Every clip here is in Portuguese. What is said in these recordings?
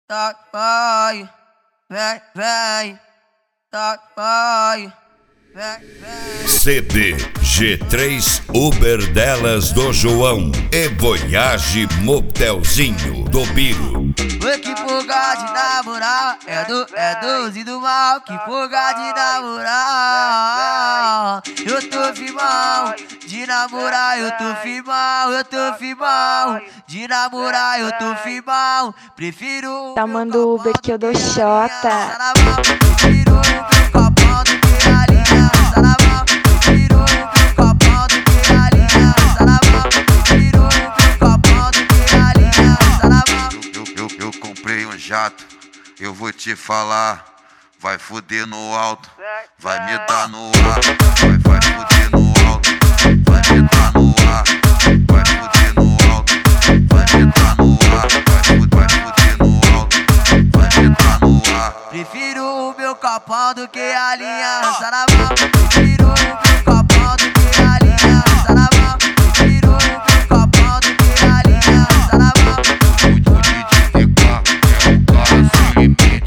Tá, vai, vem, tá, vai, vem. CD G3 Uber delas do João e Voyage Motelzinho do Biro. Oi, que porra de namorar, é 12 do mal, que porra de namorar. Eu tô firmão, de namorar eu tô firmão, de namorar eu tô firmão. Prefiro Chamando o Uber que eu dou xota. Prefiro meu copão do que a linha. Prefiro meu copão do que a linha. Prefiro meu copão do que a linha. Eu comprei um jato, eu vou te falar. Vai foder no alto, vai me dar no ar. Vai foder no alto, vai me dar no ar. Vai foder no alto, vai me dar no ar. Vai foder no alto, vai me dar no ar. Prefiro o meu copão do que a linha. Prefiro o meu copão do que a linha. Prefiro o meu copão do que a linha. O DJ TK é um cara sem limite.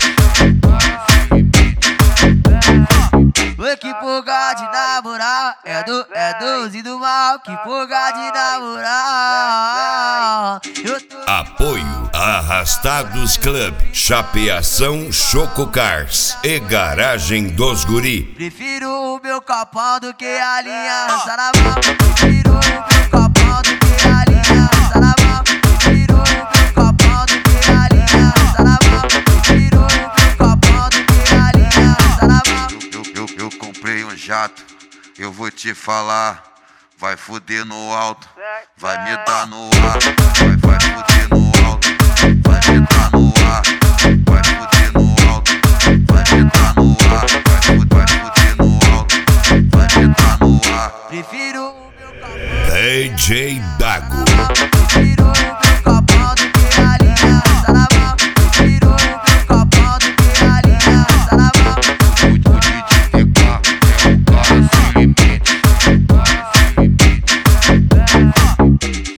Oi, que porra de namorar, é 12 do mal, que porra de namorar. Eu tô... Apoio Arrastados Club, Chapeação Choco Cars e Garagem dos Guri. Prefiro o meu copão do que a linha. Prefiro o meu copão do que a linha. Prefiro o meu copão do que a linha. Prefiro o meu copão do que a linha. Eu comprei um jato, eu vou te falar. Vai foder no alto, vai me dar no ar. Vai foder no alto, vai me dar no ar. Vai foder no alto, vai me dar no ar. Vai foder no alto, vai me dar no ar. Prefiro o meu copão. DJ Dago. Prefiro o meu